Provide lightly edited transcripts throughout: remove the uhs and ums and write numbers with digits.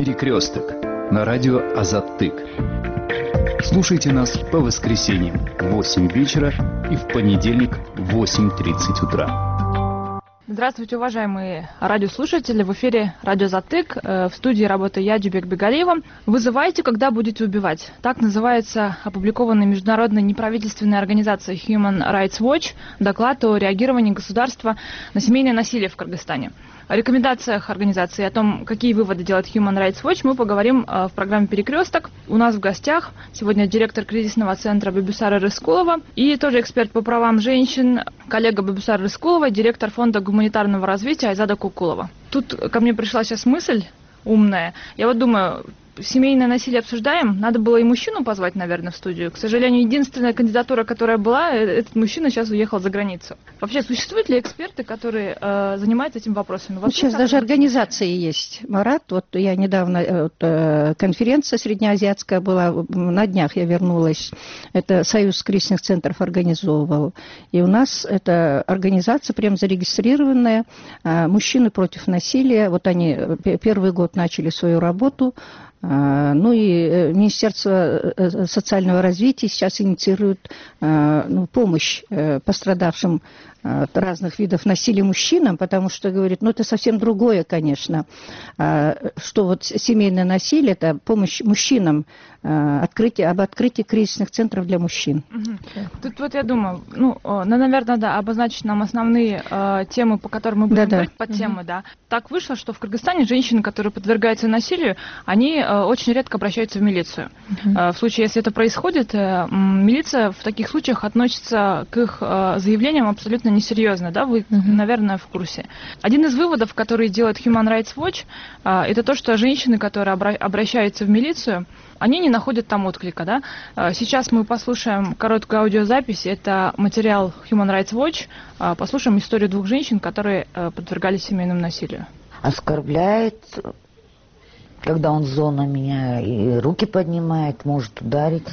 «Перекресток» на радио Азат-Тык. Слушайте нас по воскресеньям в 8 вечера и в понедельник в 8:30 утра. Здравствуйте, уважаемые радиослушатели. В эфире радио Азат-Тык. В студии работаю я, Дюбек Бегалиева. «Вызывайте, когда будете убивать». Так называется опубликованный международной неправительственной организацией Human Rights Watch доклад о реагировании государства на семейное насилие в Кыргызстане. О рекомендациях организации, о том, какие выводы делает Human Rights Watch, мы поговорим в программе «Перекресток». У нас в гостях сегодня директор кризисного центра Бибисара Рыскулова и тоже эксперт по правам женщин, коллега Бибисара Рыскулова, директор фонда гуманитарного развития Айзада Кукулова. Тут ко мне пришла сейчас мысль умная. Я вот думаю, семейное насилие обсуждаем, надо было и мужчину позвать, наверное, в студию. К сожалению, единственная кандидатура, которая была, этот мужчина сейчас уехал за границу. Вообще, существуют ли эксперты, которые занимаются этим вопросами? Сейчас даже организации есть. Марат, вот я недавно, конференция среднеазиатская была, на днях я вернулась. Это Союз кризисных центров организовывал. И у нас эта организация прям зарегистрированная. Мужчины против насилия. Вот они первый год начали свою работу. Ну и Министерство социального развития сейчас инициирует помощь пострадавшим от разных видов насилия мужчинам, потому что, говорит, это совсем другое, конечно, что вот семейное насилие, это помощь мужчинам, об открытии кризисных центров для мужчин. Тут вот я думаю, наверное, да, обозначить нам основные темы, по которым мы будем говорить, подтемы, да. Так вышло, что в Кыргызстане женщины, которые подвергаются насилию, они очень редко обращаются в милицию. В случае, если это происходит, милиция в таких случаях относится к их заявлениям абсолютно несерьезно, да, вы, наверное, в курсе. Один из выводов, который делает Human Rights Watch, это то, что женщины, которые обращаются в милицию, они не находят там отклика, да. Сейчас мы послушаем короткую аудиозапись, это материал Human Rights Watch, послушаем историю двух женщин, которые подвергались семейному насилию. Оскорбляет, когда он зло меня и руки поднимает, может ударить,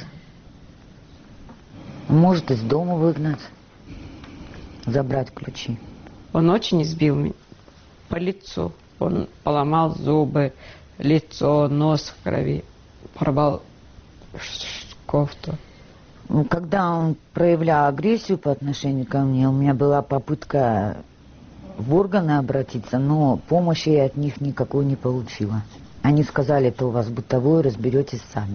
может из дома выгнать, забрать ключи. Он очень избил меня по лицу. Он поломал зубы, лицо, нос в крови, порвал кофту. Когда он проявлял агрессию по отношению ко мне, у меня была попытка в органы обратиться, но помощи я от них никакой не получила. Они сказали, это у вас бытовое, разберетесь сами.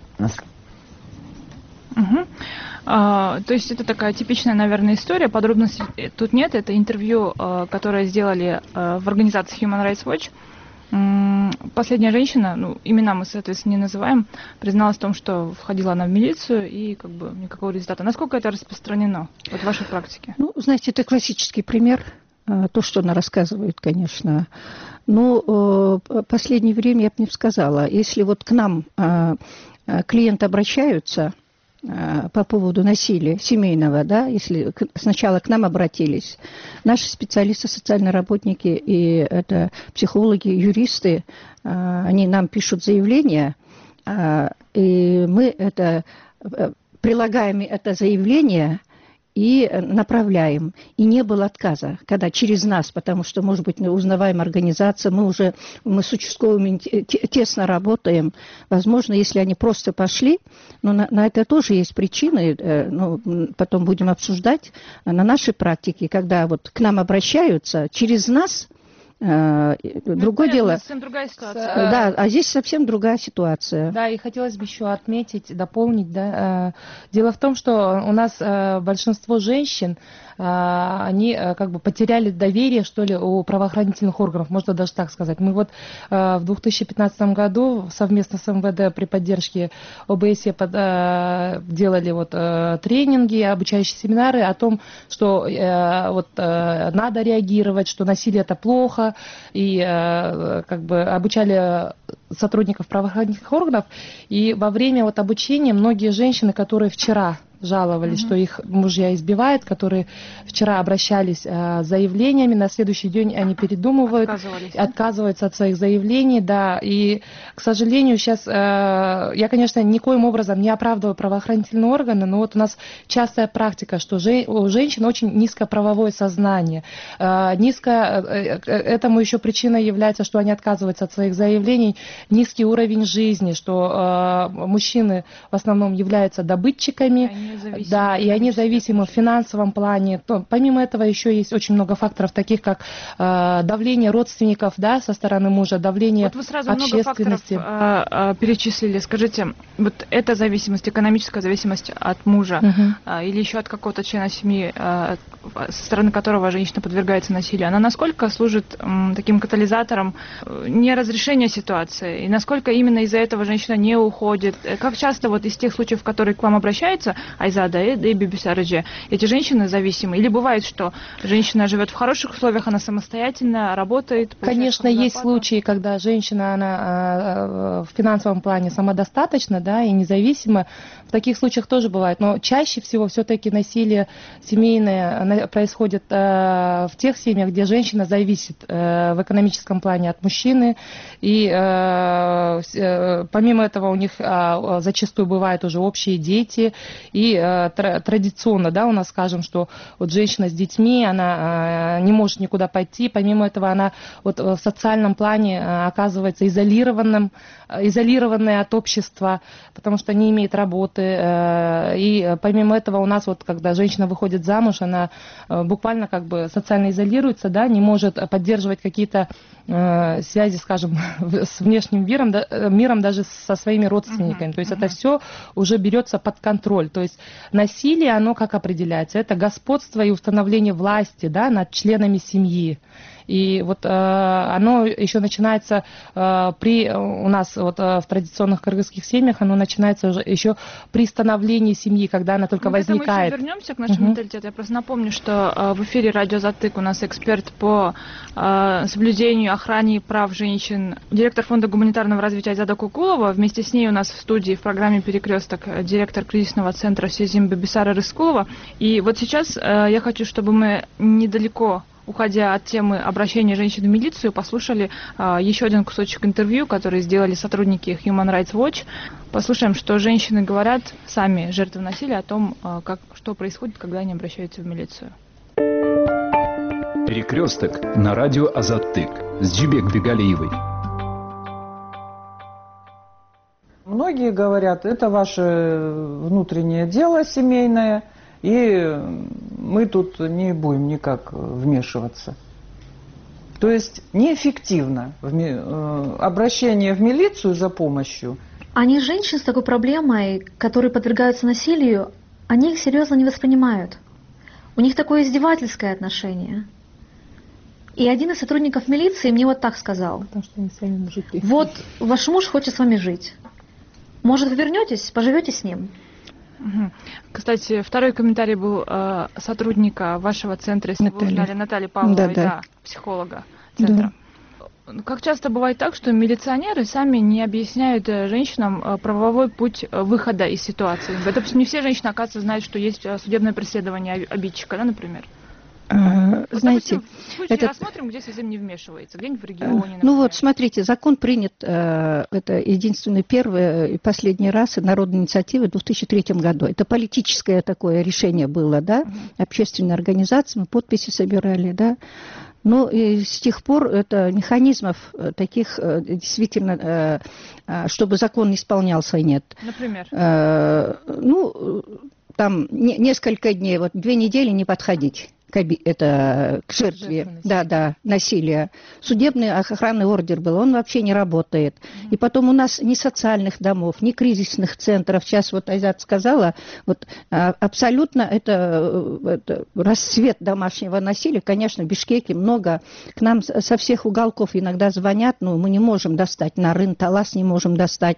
То есть это такая типичная, наверное, история, подробностей тут нет, это интервью, которое сделали в организации Human Rights Watch. Последняя женщина, имена мы, соответственно, не называем, призналась в том, что входила она в милицию и никакого результата. Насколько это распространено в вашей практике? Знаете, это классический пример, то, что она рассказывает, конечно. Но в последнее время я бы не сказала, если вот к нам клиенты обращаются по поводу насилия семейного, да, если сначала к нам обратились, наши специалисты, социальные работники и это психологи, юристы, они нам пишут заявление, и мы прилагаем это заявление и направляем. И не было отказа, когда через нас, потому что, может быть, мы узнаваем организацию, мы с участковыми тесно работаем. Возможно, если они просто пошли, но на это тоже есть причины, потом будем обсуждать на нашей практике, когда вот к нам обращаются через нас. Другое дело. Совсем другая ситуация. Да, а здесь совсем другая ситуация. Да, и хотелось бы еще отметить, дополнить, да. Дело в том, что у нас большинство женщин, они потеряли доверие, что ли, у правоохранительных органов, можно даже так сказать. Мы вот в 2015 году совместно с МВД при поддержке ОБСЕ делали тренинги, обучающие семинары о том, что надо реагировать, что насилие это плохо, и обучали сотрудников правоохранительных органов. И во время обучения многие женщины, которые вчера жаловались, что их мужья избивают, которые вчера обращались с заявлениями, на следующий день они передумывают, отказываются от своих заявлений, да, и, к сожалению, сейчас, я, конечно, никоим образом не оправдываю правоохранительные органы, но вот у нас частая практика, что у женщин очень низкое правовое сознание, этому еще причиной является, что они отказываются от своих заявлений, низкий уровень жизни, что мужчины в основном являются добытчиками, да, и они зависимы в финансовом плане. Помимо этого еще есть очень много факторов, таких как давление родственников, да, со стороны мужа, давление вот вы сразу общественности. Много факторов перечислили. Скажите, вот эта зависимость, экономическая зависимость от мужа или еще от какого-то члена семьи, со стороны которого женщина подвергается насилию, она насколько служит таким катализатором неразрешения ситуации? И насколько именно из-за этого женщина не уходит? Как часто вот из тех случаев, которые к вам обращаются, Айзада и Бибисараджи, эти женщины зависимы? Или бывает, что женщина живет в хороших условиях, она самостоятельно работает? Конечно, есть случаи, когда женщина, она в финансовом плане самодостаточна, да, и независима. В таких случаях тоже бывает. Но чаще всего все-таки насилие семейное происходит в тех семьях, где женщина зависит в экономическом плане от мужчины. И помимо этого у них зачастую бывают уже общие дети. И традиционно, да, у нас скажем, что вот женщина с детьми, она не может никуда пойти. Помимо этого она вот в социальном плане оказывается изолированной от общества, потому что не имеет работы. И помимо этого у нас вот, когда женщина выходит замуж, она буквально как бы социально изолируется, да, не может поддерживать какие-то связи, скажем, с внешним миром, даже со своими родственниками. То есть это все уже берется под контроль. То есть насилие, оно как определяется? Это господство и установление власти, да, над членами семьи. И вот оно еще начинается у нас вот в традиционных кыргызских семьях, оно начинается уже еще при становлении семьи, когда она только возникает. Мы еще вернемся к нашему менталитету. Я просто напомню, что в эфире «Радио Затык» у нас эксперт по соблюдению, охране прав женщин, директор фонда гуманитарного развития Айзада Кукулова. Вместе с ней у нас в студии в программе «Перекресток» директор кризисного центра Сезим Бибисара Рыскулова. И вот сейчас я хочу, чтобы мы недалеко, уходя от темы обращения женщин в милицию, послушали еще один кусочек интервью, который сделали сотрудники Human Rights Watch. Послушаем, что женщины говорят, сами жертвы насилия, о том, что происходит, когда они обращаются в милицию. Перекресток на радио Азаттык с Джибек Бегалиевой. Многие говорят, это ваше внутреннее дело семейное, и мы тут не будем никак вмешиваться. То есть неэффективно обращение в милицию за помощью. Они женщин с такой проблемой, которые подвергаются насилию, они их серьезно не воспринимают. У них такое издевательское отношение. И один из сотрудников милиции мне вот так сказал. Потому что они сами мужики. Вот ваш муж хочет с вами жить. Может, вы вернетесь, поживете с ним? Кстати, второй комментарий был сотрудника вашего центра, если вы узнали, Натальи Павловой, да, психолога центра. Да. Как часто бывает так, что милиционеры сами не объясняют женщинам правовой путь выхода из ситуации? Допустим, не все женщины, оказывается, знают, что есть судебное преследование обидчика, да, например? Знаете, допустим, рассмотрим, где совсем не вмешивается, где-нибудь в регионе, например. Ну вот, смотрите, закон принят, это единственный первый и последний раз народной инициативы в 2003 году. Это политическое такое решение было, да, общественные организации, мы подписи собирали, да. Ну и с тех пор это механизмов таких действительно, чтобы закон не исполнялся, нет. Например? Ну, там несколько дней, вот 2 недели не подходить к жертве, насилия. Судебный охранный ордер был, он вообще не работает. И потом у нас ни социальных домов, ни кризисных центров. Сейчас вот Айзат сказала, вот абсолютно это расцвет домашнего насилия. Конечно, в Бишкеке много. К нам со всех уголков иногда звонят, но мы не можем достать, на Рын-Талас не можем достать.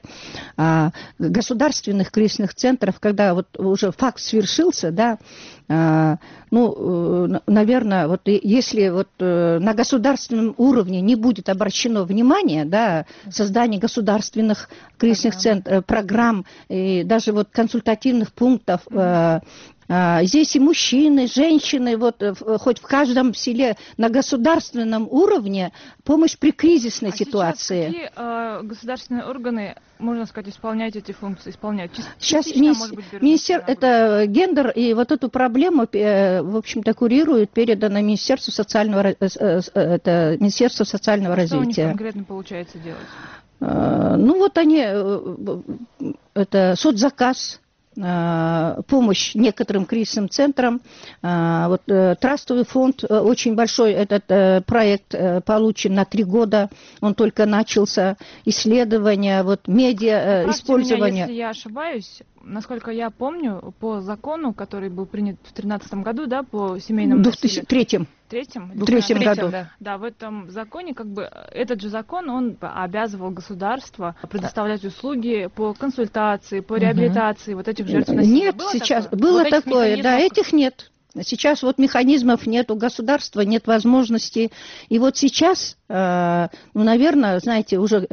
Государственных кризисных центров, когда вот уже факт свершился, да, ну, наверное, вот если вот на государственном уровне не будет обращено внимание, да, создание государственных кризисных центров, программ, и даже вот консультативных пунктов, здесь и мужчины, женщины, вот хоть в каждом селе на государственном уровне помощь при кризисной ситуации. Сейчас какие государственные органы, можно сказать, исполняют эти функции? Сейчас это гендер, и вот эту проблему, в общем-то, курирует, передано Министерству социального развития. Что у них конкретно получается делать? Ну вот они, это соцзаказ, помощь некоторым кризисным центрам. Вот трастовый фонд, очень большой этот проект получен на 3 года, он только начался, исследования, вот медиа, использование. Если я ошибаюсь, насколько я помню, по закону, который был принят в 2013 году, да, по семейному насилию. В 2003 году. Да, в этом законе, как бы, этот же закон, он обязывал государство предоставлять услуги по консультации, по реабилитации вот этих жертв насилия. Нет, сейчас было такое, да, этих нет. Сейчас вот механизмов нет у государства, нет возможностей. И вот сейчас, наверное, знаете, уже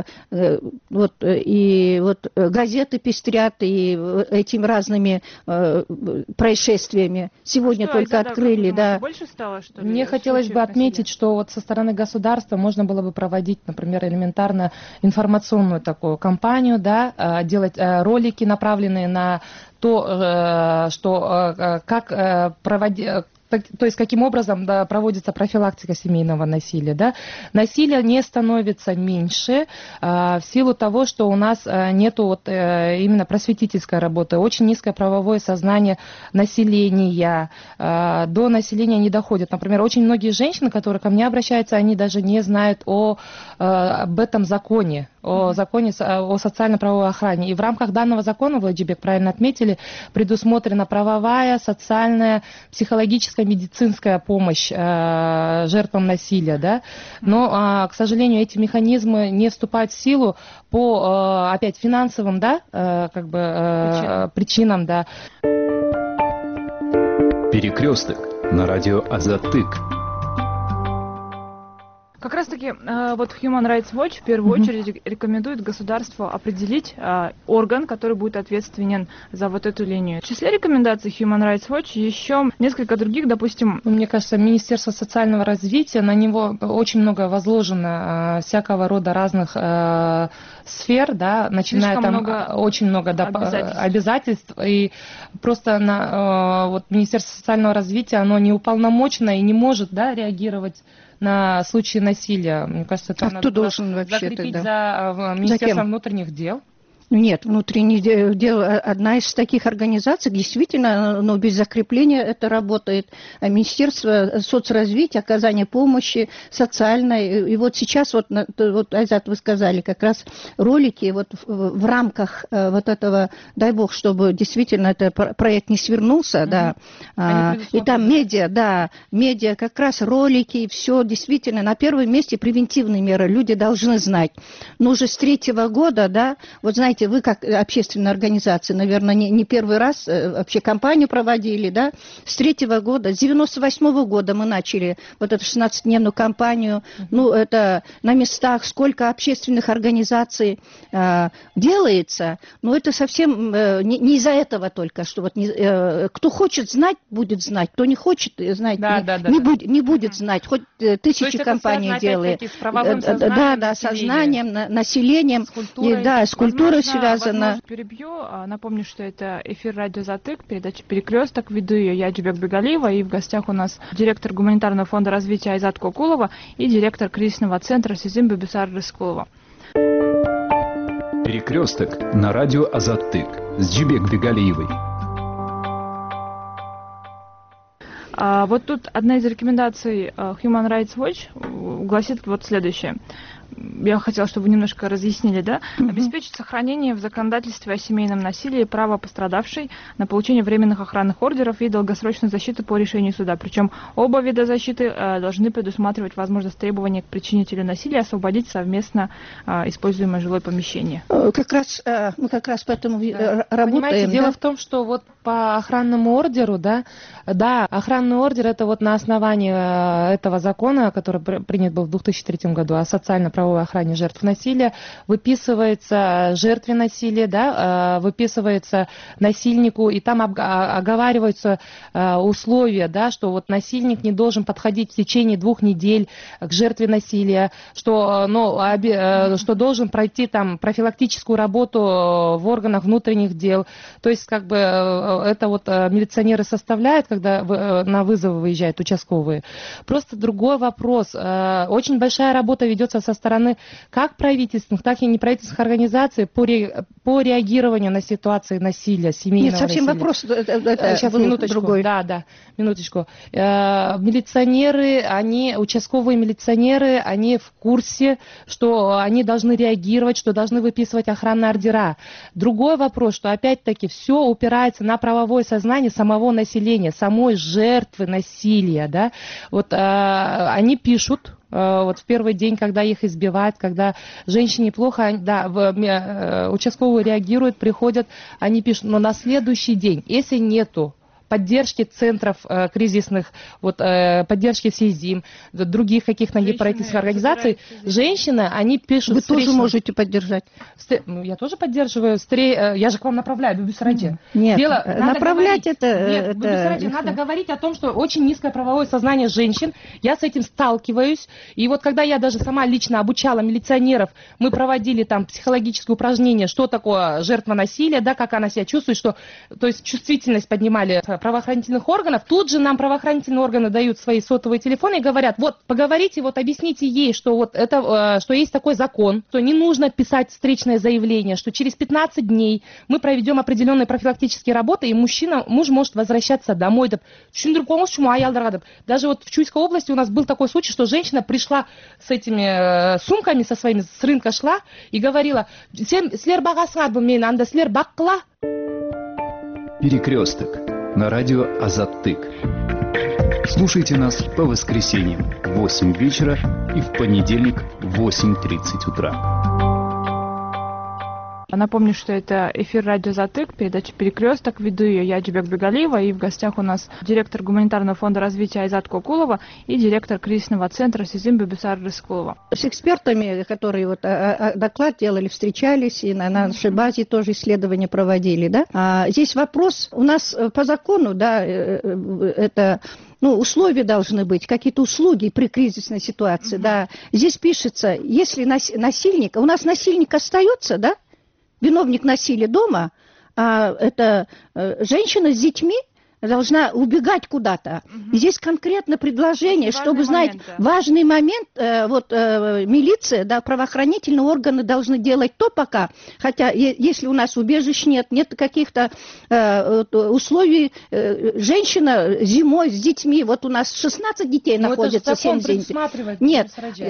газеты пестрят и этими разными происшествиями. Сегодня только открыли, да. Больше стало, что ли? Мне хотелось бы отметить, что вот со стороны государства можно было бы проводить, например, элементарно информационную такую кампанию, да, делать ролики, направленные на то, что как проводить, то есть каким образом, да, проводится профилактика семейного насилия. Да? Насилие не становится меньше в силу того, что у нас нету вот, именно просветительской работы, очень низкое правовое сознание населения, до населения не доходит. Например, очень многие женщины, которые ко мне обращаются, они даже не знают об этом законе, о законе о социально-правовой охране. И в рамках данного закона, вы, Джибек, правильно отметили, предусмотрена правовая, социальная, психологическая, медицинская помощь жертвам насилия. Да? Но, к сожалению, эти механизмы не вступают в силу по, опять, финансовым, да, причинам. Да. Перекресток на радио Азат-Тык. Как раз таки вот Human Rights Watch в первую очередь рекомендует государству определить орган, который будет ответственен за вот эту линию. В числе рекомендаций Human Rights Watch еще несколько других, допустим... Мне кажется, Министерство социального развития, на него очень много возложено всякого рода разных сфер, да, начиная там очень много обязательств, и просто вот Министерство социального развития, оно не уполномочено и не может, да, реагировать на случаи насилия. Мне кажется, это надо закрепить за Министерством внутренних дел. Нет, внутреннее дело, одна из таких организаций, действительно, но без закрепления это работает. А Министерство соцразвития, оказания помощи социальной. И вот сейчас, вот Айзат, вы сказали, как раз ролики вот в рамках вот этого, дай бог, чтобы действительно этот проект не свернулся, да. И там медиа, как раз ролики, и все действительно на первом месте превентивные меры. Люди должны знать. Но уже с 3-го года, да, вот знаете, вы как общественная организация, наверное, не первый раз вообще кампанию проводили, да, с 3-го года, с 98-го года мы начали вот эту 16-дневную кампанию, ну, это на местах, сколько общественных организаций делается, но это совсем не из-за этого только, что вот кто хочет знать, будет знать, кто не хочет знать, не будет знать, хоть тысячи компаний делает. Да, сознанием, населением, с культурой связано. Перебью. Напомню, что это эфир радио Азат-Тык, передача «Перекресток». Веду ее я, Джибек Бегалиева, и в гостях у нас директор гуманитарного фонда развития Айзат Кокулова и директор кризисного центра Сезим Бибисар Рыскулова. Перекресток на радио Азат-Тык с Джибек Бегалиевой. Вот тут одна из рекомендаций Human Rights Watch гласит вот следующее. я хотела, чтобы вы немножко разъяснили, да, обеспечить сохранение в законодательстве о семейном насилии права пострадавшей на получение временных охранных ордеров и долгосрочной защиты по решению суда. Причем оба вида защиты должны предусматривать возможность требования к причинителю насилия освободить совместно используемое жилое помещение. Мы как раз поэтому работаем. Понимаете, дело в том, что вот по охранному ордеру, да, охранный ордер это вот на основании этого закона, который принят был в 2003 году о социально-правовой охране жертв насилия, выписывается жертве насилия, да, выписывается насильнику, и там оговариваются условия, да, что вот насильник не должен подходить в течение 2 недель к жертве насилия, что должен пройти там профилактическую работу в органах внутренних дел. То есть как бы это вот милиционеры составляют, когда на вызовы выезжают участковые. Просто другой вопрос. Очень большая работа ведется со стороны как правительственных, так и неправительственных организаций по реагированию на ситуации насилия, семейного насилия. Нет, совсем вопрос. Сейчас, минуточку. Другой. Да, минуточку. Милиционеры, участковые милиционеры, они в курсе, что они должны реагировать, что должны выписывать охранные ордера. Другой вопрос, что опять-таки все упирается на правовое сознание самого населения, самой жертвы насилия. Да? Вот они пишут, вот в первый день, когда их избивают, когда женщине плохо, участковые реагируют, приходят, они пишут, но на следующий день, если нету поддержки центров кризисных, поддержки СИЗИМ, других каких-то неправительственных организаций, женщины, они пишут... Вы тоже можете поддержать. Я тоже поддерживаю. Я же к вам направляю, Бибисараджи. Нет, направлять это... Бибисараджи, надо говорить о том, что очень низкое правовое сознание женщин. Я с этим сталкиваюсь. И вот когда я даже сама лично обучала милиционеров, мы проводили там психологические упражнения, что такое жертва насилия, да, как она себя чувствует, то есть чувствительность поднимали правоохранительных органов, тут же нам правоохранительные органы дают свои сотовые телефоны и говорят, вот, поговорите, вот, объясните ей, что вот это, что есть такой закон, что не нужно писать встречное заявление, что через 15 дней мы проведем определенные профилактические работы, и муж может возвращаться домой. Даже вот в Чуйской области у нас был такой случай, что женщина пришла с этими сумками, со своими, с рынка шла и говорила, Перекресток на радио Азаттык. Слушайте нас по воскресеньям в 8 вечера и в понедельник в 8:30 утра. Напомню, что это эфир радио Азаттык, передача «Перекресток». Веду ее я, Джубек Бегалиева, и в гостях у нас директор гуманитарного фонда развития Айзат Кокулова и директор кризисного центра СИЗИМ Бибисара Рыскулова. С экспертами, которые доклад делали, встречались, и на нашей базе тоже исследования проводили. Да? Здесь вопрос, у нас по закону, да, это... условия должны быть, какие-то услуги при кризисной ситуации, да. Здесь пишется, если насильник, у нас насильник остается, да, виновник насилия дома, это женщина с детьми должна убегать куда-то. И здесь конкретно предложение, чтобы знать важный момент, милиция, да, правоохранительные органы должны делать то пока, хотя если у нас убежищ нет каких-то условий, женщина зимой с детьми, вот у нас 16 детей находится, 7 детей. Нет,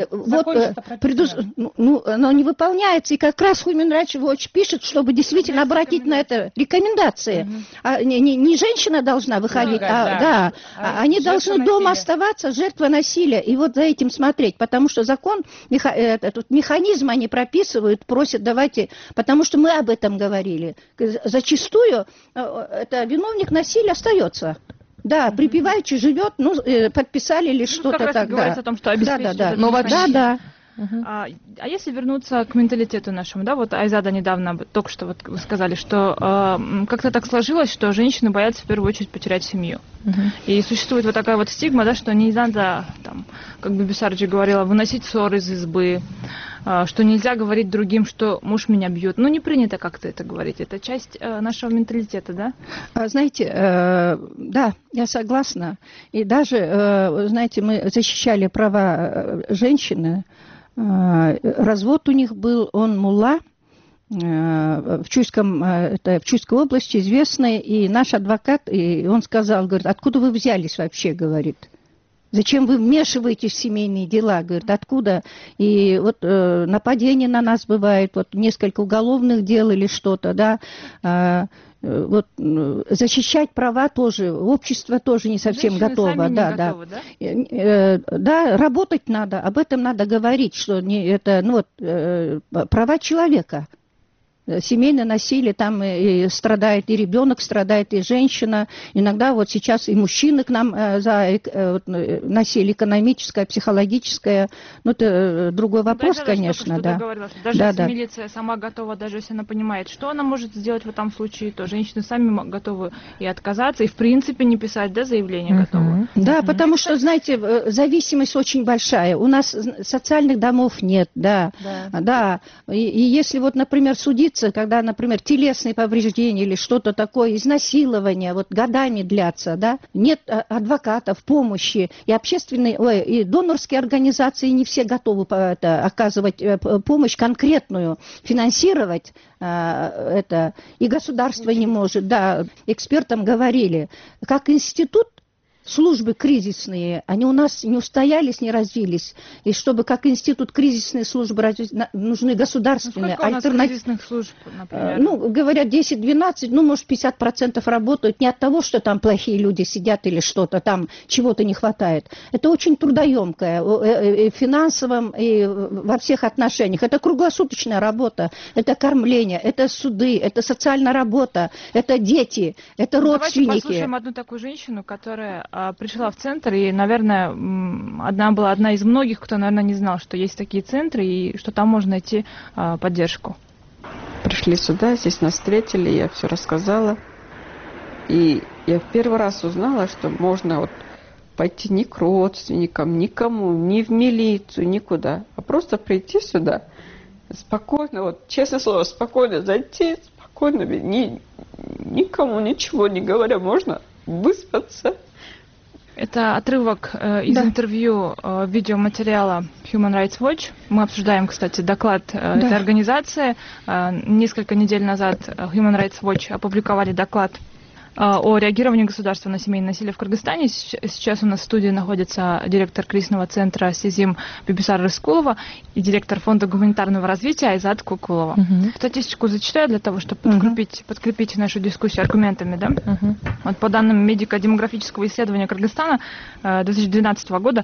оно не выполняется, и как раз Human Rights Watch пишет, чтобы действительно обратить на это рекомендации. Не женщина должна выходить, они должны дома оставаться, жертва насилия, и вот за этим смотреть, потому что закон, этот механизм они прописывают, просят, давайте, потому что мы об этом говорили. Зачастую это виновник насилия остается. Да, припеваючи живет, подписали или что-то так. Как раз говорится о том, что обеспечить. Да. А если вернуться к менталитету нашему, да, вот Айзада недавно только что вот вы сказали, что как-то так сложилось, что женщины боятся в первую очередь потерять семью. И существует вот такая вот стигма, да, что не надо, там, как бы Бибисараджи говорила, выносить ссоры из избы, что нельзя говорить другим, что муж меня бьет. Не принято как-то это говорить. Это часть нашего менталитета, да? Знаете, да, я согласна. И даже, знаете, мы защищали права женщины. Развод у них был, он мулла, в Чуйской области известный, и наш адвокат, и он сказал, говорит, откуда вы взялись вообще, говорит. Зачем вы вмешиваетесь в семейные дела? Говорит, откуда? И вот нападения на нас бывает, вот несколько уголовных дел или что-то, да. Вот защищать права тоже, общество тоже не совсем готово. Сами да, не готовы, да? Да, работать надо, об этом надо говорить, что это права человека. Семейное насилие, там и страдает и ребенок, страдает и женщина. Иногда вот сейчас и мужчины к нам за насилие экономическое, психологическое. Ну, это другой вопрос, конечно. Да. Даже если милиция сама готова, даже если она понимает, что она может сделать в этом случае, то женщины сами готовы и отказаться, и в принципе не писать, да, заявление готовы. Да, потому что, знаете, зависимость очень большая. У нас социальных домов нет, да. И если вот, например, судиться, когда, например, телесные повреждения или что-то такое, изнасилование, вот годами длятся, да, нет адвокатов, помощи, и общественные, и донорские организации не все готовы оказывать помощь конкретную, финансировать это, и государство не может, да, экспертам говорили, как институт, службы кризисные, они у нас не устоялись, не развились. И чтобы как институт кризисные службы развить, нужны государственные, альтернативные. Сколько у нас кризисных служб, например? Ну, говорят, 10-12, ну, может, 50% работают не от того, что там плохие люди сидят или что-то, там чего-то не хватает. Это очень трудоемкое, и в финансовом, и во всех отношениях. Это круглосуточная работа, это кормление, это суды, это социальная работа, это дети, это родственники. Давайте послушаем одну такую женщину, которая пришла в центр, и, наверное, была одна из многих, кто, наверное, не знал, что есть такие центры, и что там можно найти поддержку. Пришли сюда, здесь нас встретили, я все рассказала. И я в первый раз узнала, что можно вот пойти не к родственникам, никому, ни в милицию, никуда, а просто прийти сюда, спокойно, вот, честное слово, спокойно зайти, спокойно, никому ничего не говоря, можно выспаться. Это отрывок из интервью видеоматериала Human Rights Watch. Мы обсуждаем, кстати, доклад этой организации. Несколько недель назад Human Rights Watch опубликовали доклад о реагировании государства на семейное насилие в Кыргызстане. Сейчас у нас в студии находится директор кризисного центра Сезим Бибисара Рыскулова и директор фонда гуманитарного развития Айзат Кукулова. Статистику зачитаю для того, чтобы подкрепить нашу дискуссию аргументами. Да? Вот по данным медико-демографического исследования Кыргызстана 2012 года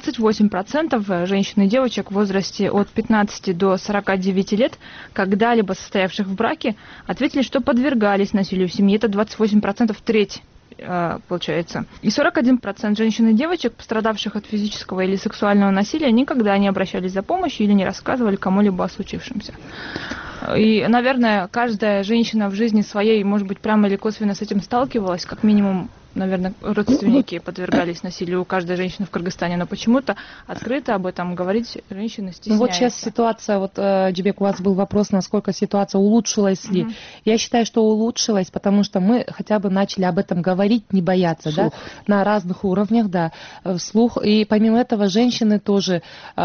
28% женщин и девочек в возрасте от 15 до 49 лет, когда-либо состоявших в браке, ответили, что подвергались насилию в семье. Это 28%, треть, получается. И 41% женщин и девочек, пострадавших от физического или сексуального насилия, никогда не обращались за помощью или не рассказывали кому-либо о случившемся. И, наверное, каждая женщина в жизни своей, может быть, прямо или косвенно с этим сталкивалась, как минимум, наверное, родственники подвергались насилию у каждой женщины в Кыргызстане, но почему-то открыто об этом говорить женщины стесняются. Ну вот сейчас ситуация, вот, Джибек, у вас был вопрос, насколько ситуация улучшилась ли. Я считаю, что улучшилась, потому что мы хотя бы начали об этом говорить, не бояться, да, на разных уровнях, да, вслух. И помимо этого женщины тоже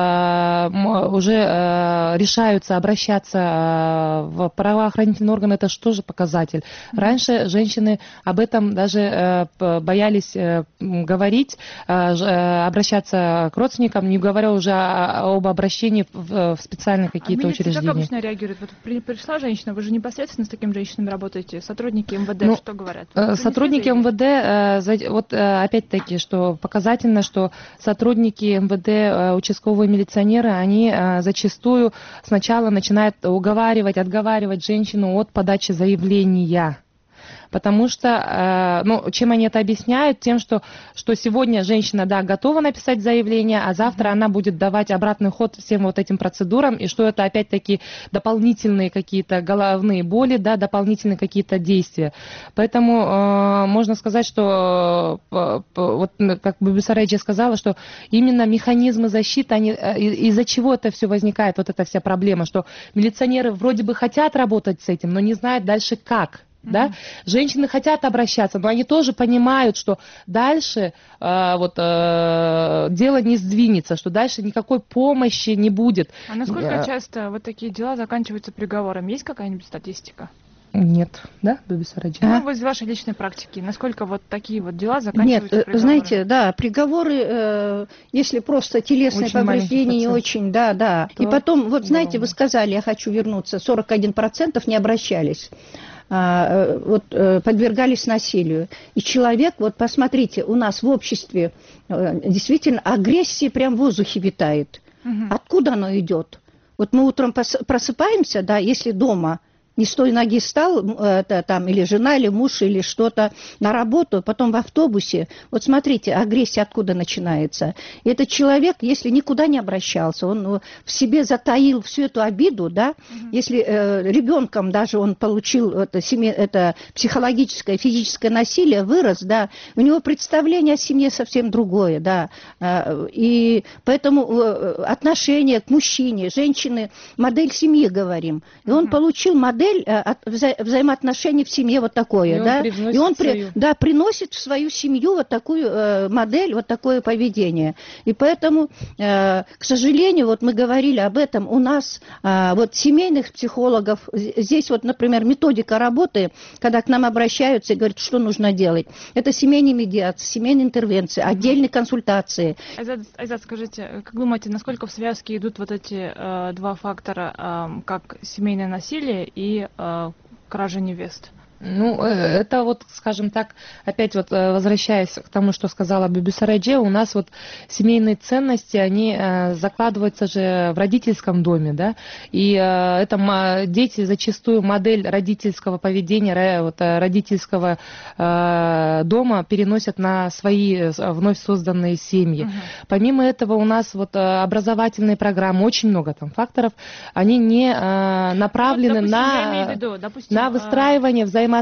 уже решаются обращаться в правоохранительные органы, это же тоже показатель. Раньше женщины об этом даже боялись говорить, обращаться к родственникам, не говоря уже об обращении в специальные какие-то учреждения. Как обычно реагирует? Вот пришла женщина, вы же непосредственно с такими женщинами работаете, сотрудники МВД, что говорят? Сотрудники МВД, вот опять-таки, что показательно, что сотрудники МВД, участковые милиционеры, они зачастую сначала начинают отговаривать женщину от подачи заявления. Потому что, чем они это объясняют? Тем, что сегодня женщина, да, готова написать заявление, а завтра она будет давать обратный ход всем вот этим процедурам, и что это опять-таки дополнительные какие-то головные боли, да, дополнительные какие-то действия. Поэтому можно сказать, что, вот как Бибисара сказала, что именно механизмы защиты, они, из-за чего это все возникает, вот эта вся проблема, что милиционеры вроде бы хотят работать с этим, но не знают дальше как. Да? Женщины хотят обращаться, но они тоже понимают, что дальше дело не сдвинется, что дальше никакой помощи не будет. А насколько часто вот такие дела заканчиваются приговором? Есть какая-нибудь статистика? Нет, да, Бибисараджи? Ну, из вашей личной практики, насколько вот такие вот дела заканчиваются Нет, приговорами? знаете, да, приговоры, если просто телесные Очень повреждения, не очень, да. И потом, вот знаете, вы сказали, я хочу вернуться, 41% не обращались. Подвергались насилию. И человек, вот посмотрите, у нас в обществе действительно агрессия прям в воздухе витает. Откуда оно идет? Вот мы утром просыпаемся, да, если дома не с той ноги встал, там, или жена, или муж, или что-то на работу, потом в автобусе. Вот смотрите, агрессия откуда начинается. И этот человек, если никуда не обращался, он в себе затаил всю эту обиду, да, если ребенком даже он получил это психологическое, физическое насилие, вырос, да, у него представление о семье совсем другое, да. И поэтому отношение к мужчине, женщины, модель семьи, говорим. И он получил модель взаимоотношений в семье вот такое, и он приносит в свою семью вот такую модель, вот такое поведение. И поэтому, к сожалению, вот мы говорили об этом, у нас вот семейных психологов, здесь вот, например, методика работы, когда к нам обращаются и говорят, что нужно делать. Это семейная медиация, семейные интервенции, отдельные консультации. Айзат, скажите, как думаете, насколько в связке идут вот эти два фактора, как семейное насилие и кража невест? Ну, это вот, скажем так, опять вот возвращаясь к тому, что сказала Бибисараджи, у нас вот семейные ценности, они закладываются же в родительском доме, да, и это дети зачастую модель родительского поведения, вот, родительского дома переносят на свои вновь созданные семьи. Помимо этого у нас вот образовательные программы, очень много там факторов, они не направлены на выстраивание взаимоотношений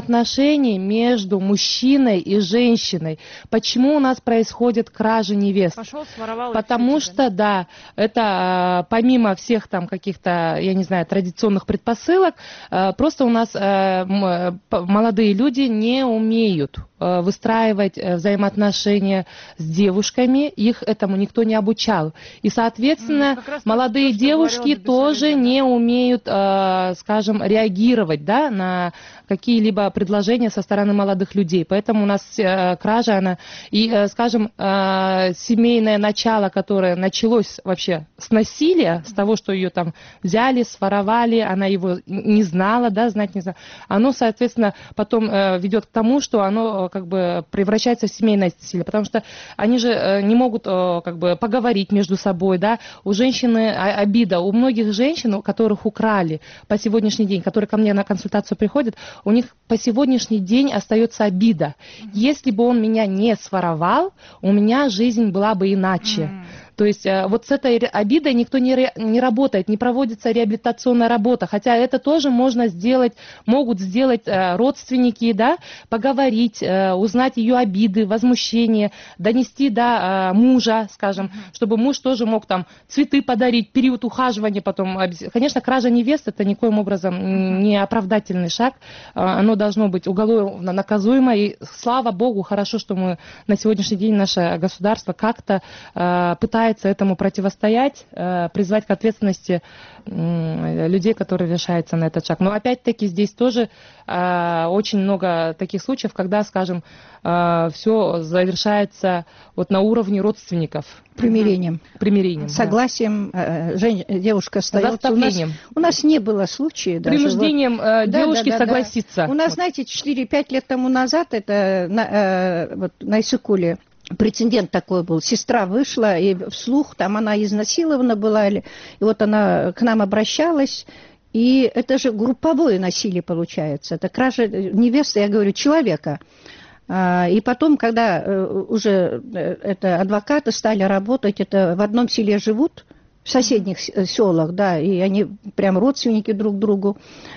между мужчиной и женщиной. Почему у нас происходит кража невест? Пошел, своровал. Потому что, да, это помимо всех там каких-то, я не знаю, традиционных предпосылок, просто у нас молодые люди не умеют выстраивать взаимоотношения с девушками, их этому никто не обучал. И, соответственно, молодые девушки тоже не умеют, скажем, реагировать, да, на какие-либо предложения со стороны молодых людей. Поэтому у нас кража, она, и, скажем, семейное начало, которое началось вообще с насилия, с того, что ее там взяли, своровали, она его не знала, да, знать не знала, оно, соответственно, потом ведет к тому, что оно как бы превращается в семейное насилие, потому что они же не могут как бы поговорить между собой, да, у женщины обида, у многих женщин, у которых украли по сегодняшний день, которые ко мне на консультацию приходят, у них по сегодняшний день остается обида. Если бы он меня не своровал, у меня жизнь была бы иначе. То есть вот с этой обидой никто не работает, не проводится реабилитационная работа, хотя это тоже можно сделать, могут сделать родственники, да, поговорить, узнать ее обиды, возмущения, донести до мужа, скажем, чтобы муж тоже мог там цветы подарить, период ухаживания потом. Конечно, кража невест это никоим образом не оправдательный шаг, оно должно быть уголовно наказуемо, и слава Богу, хорошо, что мы на сегодняшний день, наше государство как-то пытается этому противостоять, призвать к ответственности людей, которые решаются на этот шаг. Но опять-таки здесь тоже очень много таких случаев, когда, скажем, все завершается вот на уровне родственников. Примирением. Согласием, девушка остается. У нас не было случая. Принуждением девушки согласиться. У нас, знаете, 4-5 лет тому назад, это на Иссыкуле, прецедент такой был. Сестра вышла, и вслух, там она изнасилована была, и вот она к нам обращалась, и это же групповое насилие получается. Это кража невесты, я говорю, человека. И потом, когда уже адвокаты стали работать, это в одном селе живут, в соседних селах, да, и они прям родственники друг другу.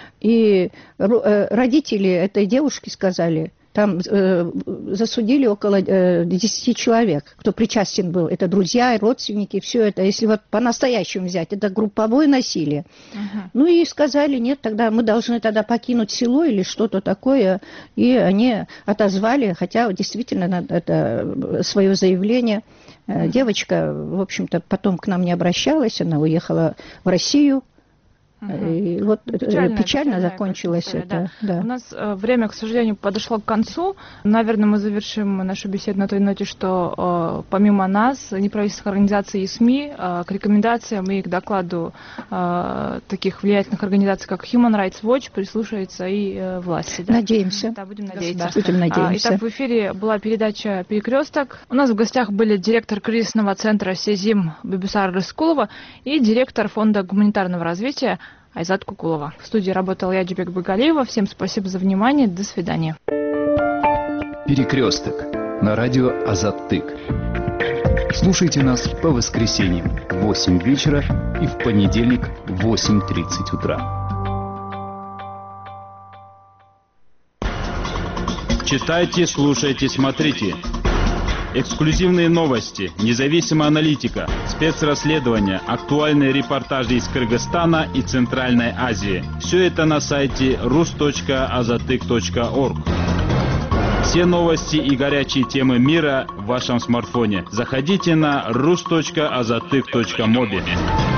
И родители этой девушки сказали, там засудили около 10 человек, кто причастен был. Это друзья, родственники, все это. Если вот по-настоящему взять, это групповое насилие. Ну и сказали, нет, тогда мы должны тогда покинуть село или что-то такое. И они отозвали, хотя действительно это свое заявление. Девочка, в общем-то, потом к нам не обращалась, она уехала в Россию. И вот печально закончилось это. Да. У нас время, к сожалению, подошло к концу. Наверное, мы завершим нашу беседу на той ноте, что помимо нас, неправительственных организаций и СМИ, к рекомендациям и к докладу таких влиятельных организаций, как Human Rights Watch, прислушивается и власти. Да? Надеемся. Да, будем надеяться. Будем надеяться. Итак, в эфире была передача «Перекресток». У нас в гостях были директор кризисного центра СЕЗИМ Бибисара Рыскулова и директор фонда гуманитарного развития Айзат Кукулова. В студии работала я, Джубек Багалиева. Всем спасибо за внимание. До свидания. «Перекресток» на радио Азат-Тык. Слушайте нас по воскресеньям в 8 вечера и в понедельник в 8:30 утра. Читайте, слушайте, смотрите. Эксклюзивные новости, независимая аналитика, спецрасследования, актуальные репортажи из Кыргызстана и Центральной Азии. Все это на сайте rus.azatyk.org. Все новости и горячие темы мира в вашем смартфоне. Заходите на rus.azatyk.mobi.